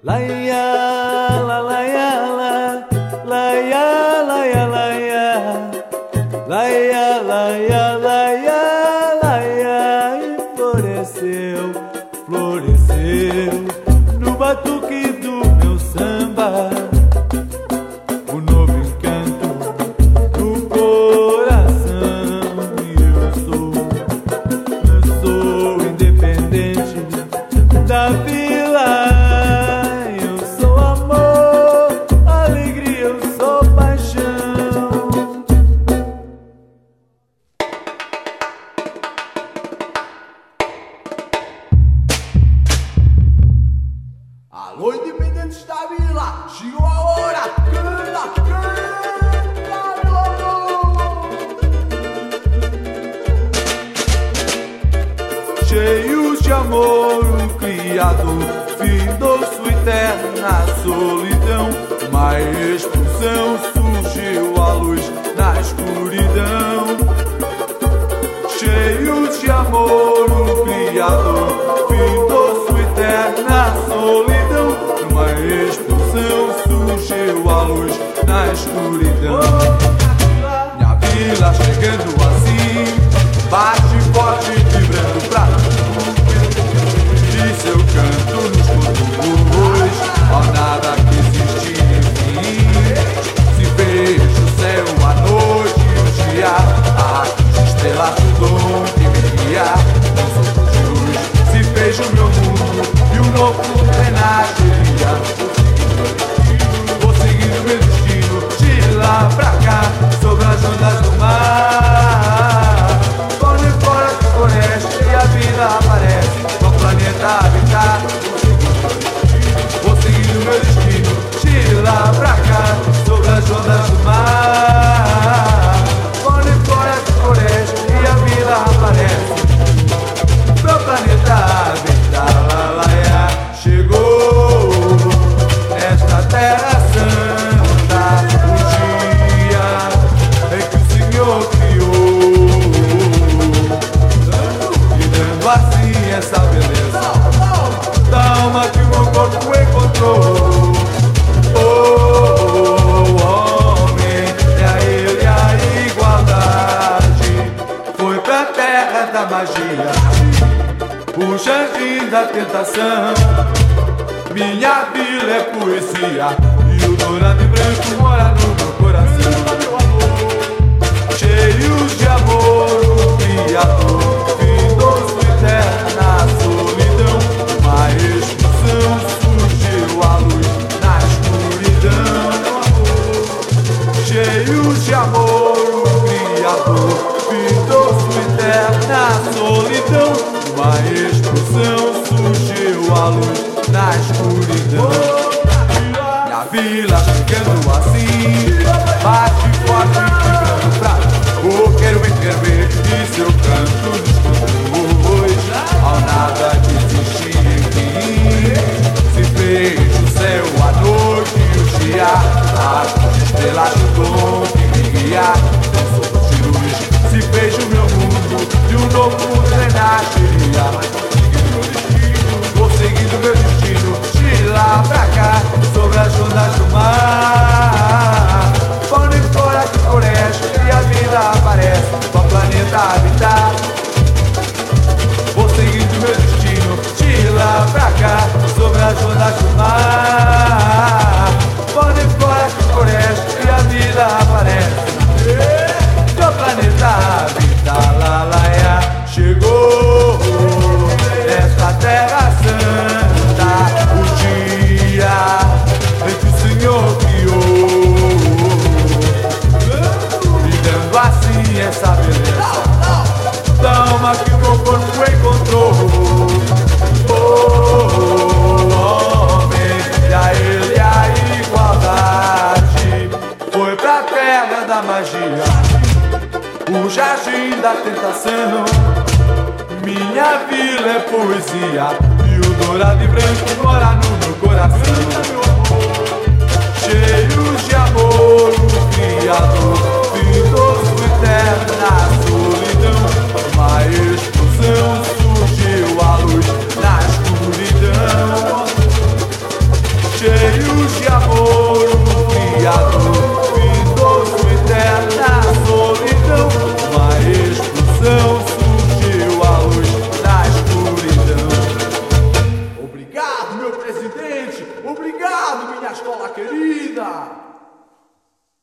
Laia, la, laia, la, laia, laia, laia, laia, laia, laia, laia, e floresceu, floresceu no batuque do meu samba, o novo encanto do coração. E eu sou independente da vila. Eu sou amor, alegria, eu sou paixão. Alô, independentes da vila, chegou a hora, canta, canta, Cheios de amor, o Criador findou sua eterna solidão. Uma expulsão, surgiu a luz na escuridão. Cheios de amor, o Criador findou sua eterna solidão. Uma expulsão, surgiu a luz na escuridão. Minha vila chegando assim, bate forte, vibrando pra e seu canto nos conduz ao nada que existe enfim. Se vejo o céu, a noite e o dia, as estrelas do dom que me guia, não sou de luz. Se vejo o meu mundo e um novo renasceria, vou seguindo meu destino de lá pra cá, sobre as ondas do mar. Quando fora que floresce e a vida aparece no planeta habitar, vou seguindo meu destino de lá pra cá, sobre as ondas do mar. Quando fora que floresce e a vida aparece no planeta habitar, laia, chegou esta terra santa, o dia em que o Senhor criou, e dando assim essa beleza da alma que o meu corpo encontrou. Oh, homem, é a ele a igualdade. Foi pra terra da magia, o jardim da tentação. Minha vila é poesia e o dourado e branco mora no meu coração. Cheios de amor, o Criador findou sua eterna solidão. Uma expulsão, surgiu a luz na escuridão. Cheios de amor, o Criador findou sua eterna solidão. Uma expulsão, surgiu a luz na escuridão. Minha vila chegando assim, bate forte, vibrando pra oh, quero ver, e seu canto nos conduz ao nada que existe enfim. Se vejo o céu, a noite e o dia, as estrelas do dom que me guia, não sou de luz. Se vejo meu mundo e um novo mundo renasceria, vou seguindo meu destino de lá pra cá, sobre as ondas do mar. Quando fora que floresce e a vida aparece no planeta habitar, vou seguindo meu destino de lá pra cá, sobre as ondas do mar. Quando fora que floresce e a vida aparece no planeta habitar, lá, laia, chegou esta terra santa, o dia em que o Senhor criou, e dando assim essa beleza da alma que o meu corpo encontrou. Oh, homem, e a ele a igualdade. Foi pra terra da magia, o jardim da tentação. Minha vila é poesia e o dourado e branco mora no meu coração. Cheios de amor, o Criador findou sua eterna solidão. Uma explosão, surgiu a luz na escuridão. amor, o Criador findou sua eterna solidão. Uma explosão surgiu à luz da escuridão. Obrigado, meu presidente! Obrigado, minha escola querida!